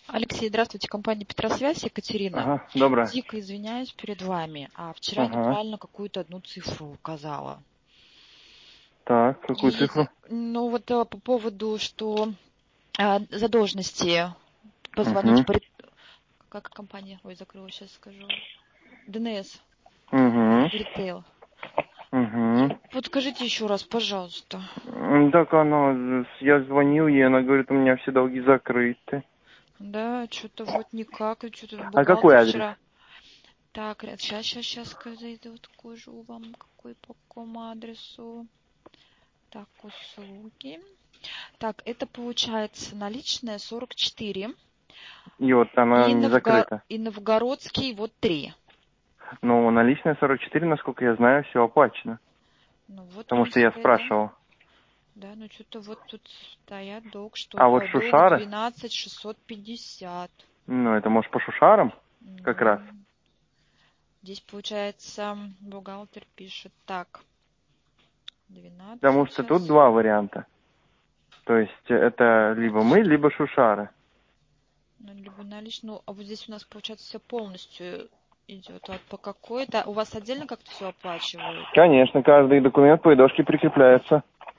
Алексей, здравствуйте, компания Петросвязь, Екатерина. Ага, доброе. Дико извиняюсь перед вами. Вчера я Ага. неправильно какую-то одну цифру указала. Так, какую цифру? Ну вот по поводу, что задолженности позвонить Угу. по... Как компания? Ой, закрыла, сейчас скажу. ДНС. Угу. Ритейл. Угу. Вот скажите еще раз, пожалуйста. Так я звонил ей, она говорит, у меня все долги закрыты. Да, что-то вот никак, что-то А какой бухгалтер адрес? вчера... Так, сейчас зайду, вот скажу вам, по какому адресу. Так, услуги. Так, это получается наличная 44 И вот она не закрыта. и Новгородский вот 3. Но наличная 44, насколько я знаю, все оплачено. Ну вот, в Потому что я принципе, да. спрашивал. Да, ну что-то вот тут стоят долг, А вот долг Шушары, 12 650. это может по Шушарам как Ну, раз. здесь получается бухгалтер пишет так. Потому 12 что тут сейчас. два варианта. То есть это либо мы, либо Шушары. Ну, либо наличную. А вот здесь у нас получается все полностью идет. А по какой-то. У вас отдельно как-то все оплачивают? Конечно, каждый документ по ИДОшке прикрепляется.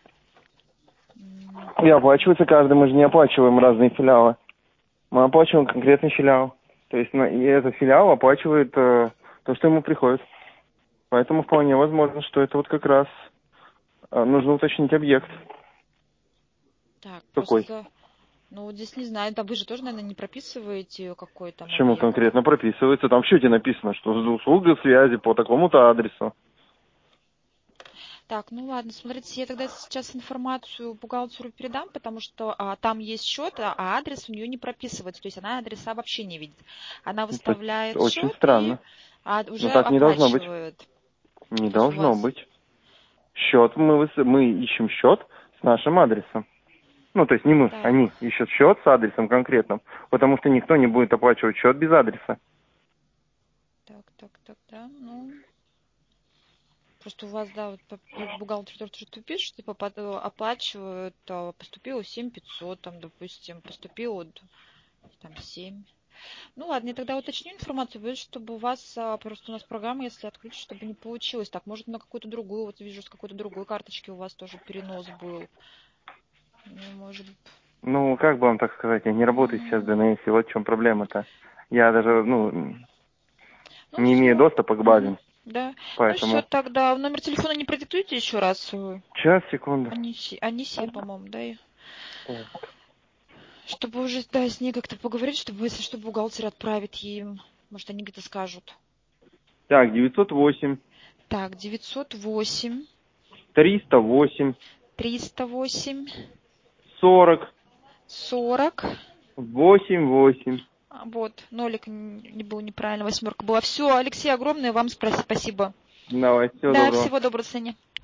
И оплачивается каждый, мы же не оплачиваем разные филиалы. Мы оплачиваем конкретный филиал. То есть и этот филиал оплачивает то, что ему приходит. Поэтому вполне возможно, что это вот как раз нужно уточнить объект. Так, Какой? просто, ну вот здесь не знаю, да вы же тоже, наверное, не прописываете какой там Почему объект. конкретно прописывается? Там в счете написано, что услуга связи по такому-то адресу. Так, ну ладно, смотрите, я тогда сейчас информацию бухгалтеру передам, потому что там есть счет, а адрес у нее не прописывается, то есть она адреса вообще не видит. Она Это выставляет очень счет и странно. Но уже так не должно быть. оплачивает. Не То есть у должно вас, быть. Счет, мы ищем счет с нашим адресом. Ну, то есть не мы, так, они ищут счет с адресом конкретным, потому что никто не будет оплачивать счет без адреса. да, ну, просто у вас, да, вот бухгалтер тоже что пишет, типа оплачивают, поступило 7500, там, допустим, поступило там 7. Ну ладно, я тогда уточню информацию, боюсь, чтобы у вас просто у нас программа, если открыть, чтобы не получилось. Так, может на какую-то другую, вот вижу, с какой-то другой карточки у вас тоже перенос был. Ну, может... Ну, как бы вам так сказать, я не работаю сейчас в ДНС, и вот в чем проблема-то. Я даже, Ну не имею все. доступа к базе, Да. Ну все, поэтому... тогда номер телефона не продиктуйте еще раз. Сейчас, секунду. Анисия, по-моему, да? Так, Чтобы уже, да, с ней как-то поговорить, чтобы, если что, бухгалтер отправит ей. Может, они где-то скажут. Так, 908, Так, 908, 308, 308, 40, 40. 88. Вот, нолик не был неправильно, восьмерка была. Все, Алексей, огромное вам спасибо. Давай, всего Да, доброго. всего доброго, Саня.